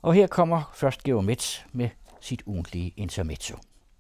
Og her kommer først Georg Metz med sit ugentlige intermezzo.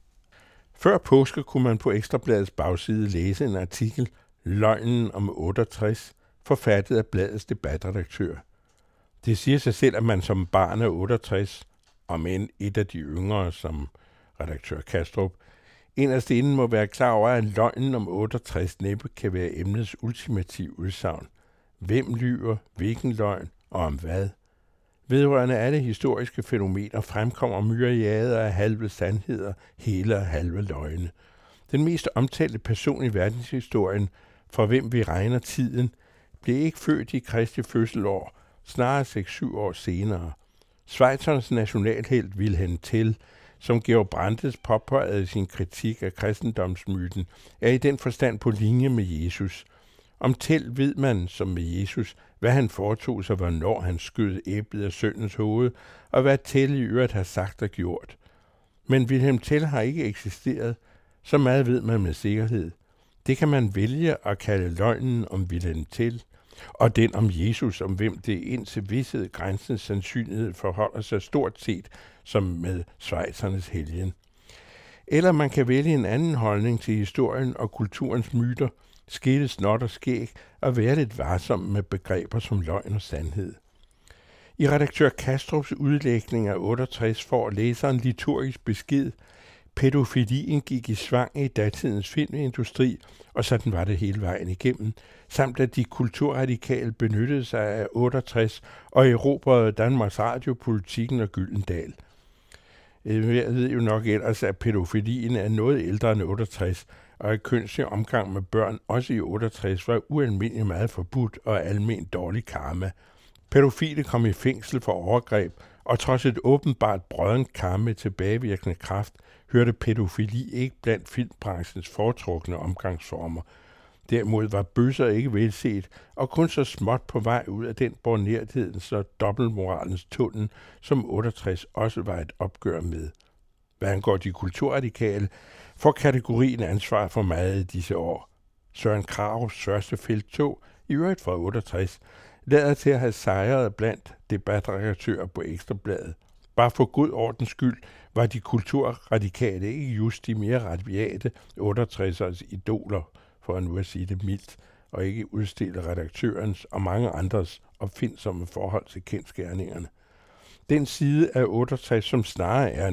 Før påske kunne man på Ekstrabladets bagside læse en artikel, Løgnen om 68, forfattet af bladets debatredaktør. Det siger sig selv, at man som barn af 68, om end et af de yngre som redaktør Kastrup, inderst inden må være klar over, at løgnen om 68 næppe kan være emnets ultimative udsagn. Hvem lyver, hvilken løgn og om hvad? Vedrørende alle historiske fænomener fremkommer myriader af halve sandheder, hele og halve løgne. Den mest omtalte person i verdenshistorien, for hvem vi regner tiden, blev ikke født i Kristi fødselår, snarere 6-7 år senere. Schweizernes nationalhelt Wilhelm Tell, som Georg Brandes påpegede i sin kritik af kristendomsmyten, er i den forstand på linje med Jesus. Om Tell ved man, som med Jesus, hvad han foretog sig, hvornår han skød æblet af søndens hoved, og hvad Tell i øvrigt har sagt og gjort. Men Wilhelm Tell har ikke eksisteret, så meget ved man med sikkerhed. Det kan man vælge at kalde løgnen om Wilhelm Tell, og den om Jesus, om hvem det indtil visshed grænsens sandsynlighed forholder sig stort set som med schweizernes helgen. Eller man kan vælge en anden holdning til historien og kulturens myter, skille snot og skæg og være lidt varsom med begreber som løgn og sandhed. I redaktør Kastrups udlægning af 68 får læseren liturgisk besked. Pædofilien gik i svang i datidens filmindustri, og sådan var det hele vejen igennem, samt at de kulturradikale benyttede sig af 68 og erobrede Danmarks Radio-politikken og Gyldendal. Jeg ved jo nok ellers, at pædofilien er noget ældre end 68, og at kønslig omgang med børn også i 68 var ualmindeligt meget forbudt og alment dårlig karma. Pædofile kom i fængsel for overgreb, og trods et åbenbart brødent karma med tilbagevirkende kraft, hørte pædofili ikke blandt filmbranchens foretrukne omgangsformer. Derimod var bøsser ikke velset, og kun så småt på vej ud af den bornerthedens og dobbeltmoralens tunnel, som 68 også var et opgør med. Hvad angår de kulturradikale, får kategorien ansvar for meget i disse år. Søren Krarups første felttog, i øvrigt fra 68, lader til at have sejret blandt debatredaktører på Ekstrabladet. Bare for god ordens skyld var de kulturradikale ikke just de mere rabiate 68'ers idoler, for at nu at sige det mildt, og ikke udstille redaktørens og mange andres opfindsomme forhold til kendsgerningerne. Den side af 68, som snarere er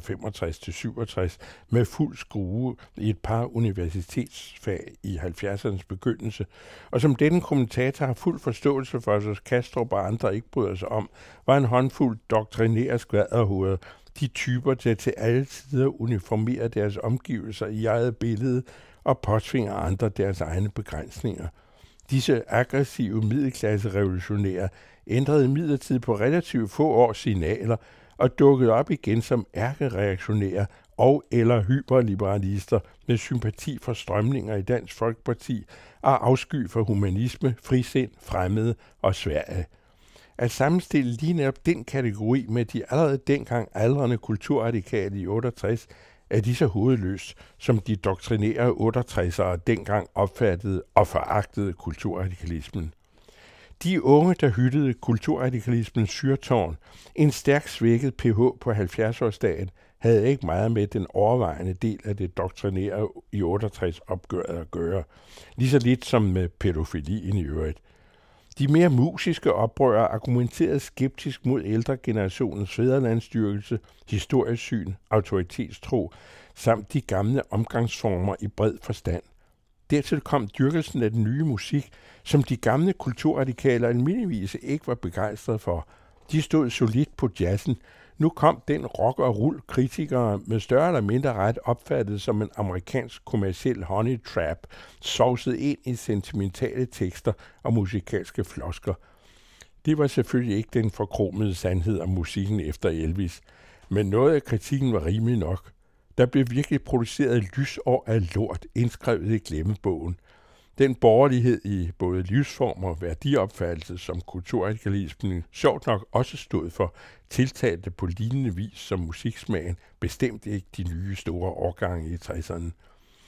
1965-67, med fuld skrue i et par universitetsfag i 70'ernes begyndelse, og som denne kommentator har fuld forståelse for, så Kastrup og andre ikke bryder sig om, var en håndfuld doktrinære skvaderhoveder, de typer, der til alle tider uniformerer deres omgivelser i eget billede og påtvinger andre deres egne begrænsninger. Disse aggressive middelklasse-revolutionære ændrede imidlertid på relativt få år signaler og dukkede op igen som ærkereaktionære og eller hyperliberalister med sympati for strømninger i Dansk Folkeparti og afsky for humanisme, frisind, fremmede og Sverige. At sammenstille lige netop den kategori med de allerede dengang aldrende kulturradikale i 68 er lige så hovedløst, som de doktrinære 68'ere dengang opfattede og foragtede kulturradikalismen. De unge, der hyttede kulturradikalismens syrtårn, en stærkt svækket PH på 70-årsdagen, havde ikke meget med den overvejende del af det doktrinære i 68 opgøret at gøre, lige så lidt som med pædofilien i øvrigt. De mere musiske oprørere argumenterede skeptisk mod ældre generationens fædrelandsstyrkelse, historiesyn, autoritetstro samt de gamle omgangsformer i bred forstand. Dertil kom dyrkelsen af den nye musik, som de gamle kulturradikaler almindeligvis ikke var begejstrede for. De stod solidt på jazzen. Nu kom den rock- og rull-kritikere med større eller mindre ret opfattet som en amerikansk kommerciel honey trap, sovset ind i sentimentale tekster og musikalske flosker. Det var selvfølgelig ikke den forkromede sandhed om musikken efter Elvis, men noget af kritikken var rimelig nok. Der blev virkelig produceret lysår af lort indskrevet i glemmebogen. Den borgerlighed i både livsform og værdiopfattelse, som kulturradikalismen sjovt nok også stod for, tiltalte på lignende vis som musiksmagen, bestemt ikke de nye store årgange i 60'erne.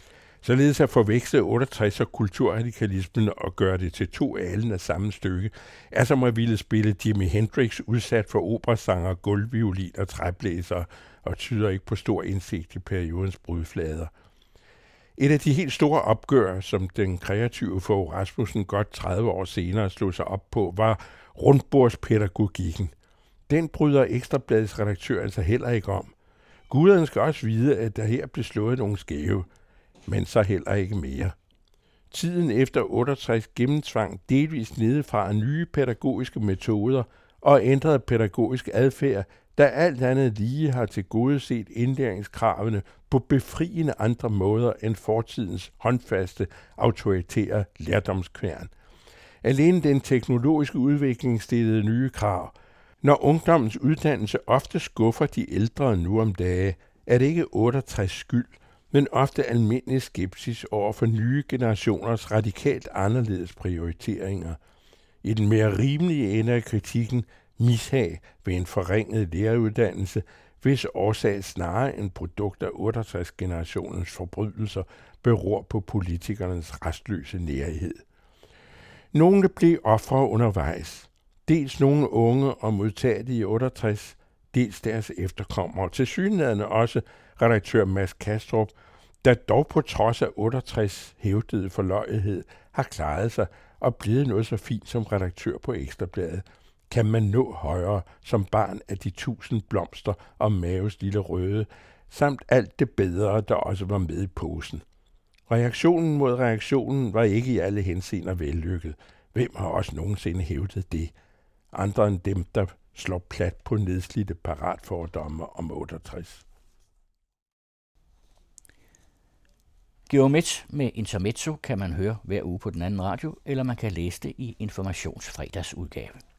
Således at forveksle 68 og kulturradikalismen og gøre det til to alen af samme stykke, er som at ville spille Jimi Hendrix udsat for operasanger, gulvviolin og træblæsere, og tyder ikke på stor indsigt i periodens brudflader. Et af de helt store opgør, som den kreative Fogh Rasmussen godt 30 år senere slog sig op på, var rundbordspædagogikken. Den bryder Ekstrabladets redaktør altså heller ikke om. Guderne skal også vide, at der her blev slået nogle skæve, men så heller ikke mere. Tiden efter 68 gennemtvang delvist nedefra nye pædagogiske metoder og ændrede pædagogisk adfærd, der alt andet lige har tilgodeset indlæringskravene på befriende andre måder end fortidens håndfaste, autoritære lærdomskværn. Alene den teknologiske udvikling stillede nye krav. Når ungdommens uddannelse ofte skuffer de ældre nu om dage, er det ikke 68 skyld, men ofte almindelig skepsis over for nye generationers radikalt anderledes prioriteringer. I den mere rimelige ende af kritikken, mishag ved en forringet læreruddannelse, hvis årsag snarere end produkt af 68-generationens forbrydelser beror på politikernes restløse nærhed. Nogle blev ofre undervejs. Dels nogle unge og modtagelige i 68, dels deres efterkommere. Tilsyneladende også redaktør Mads Kastrup, der dog på trods af 68 hævdede forløjethed har klaret sig og blevet noget så fint som redaktør på Ekstrabladet. Kan man nå højere som barn af de 1000 blomster og Maves lille røde, samt alt det bedre, der også var med i posen. Reaktionen mod reaktionen var ikke i alle henseender vellykket. Hvem har også nogensinde hævdet det? Andre end dem, der slår plat på nedslidte paratfordomme om 68. Georg Metz med Intermezzo kan man høre hver uge på den anden radio, eller man kan læse det i Informationsfredagsudgave.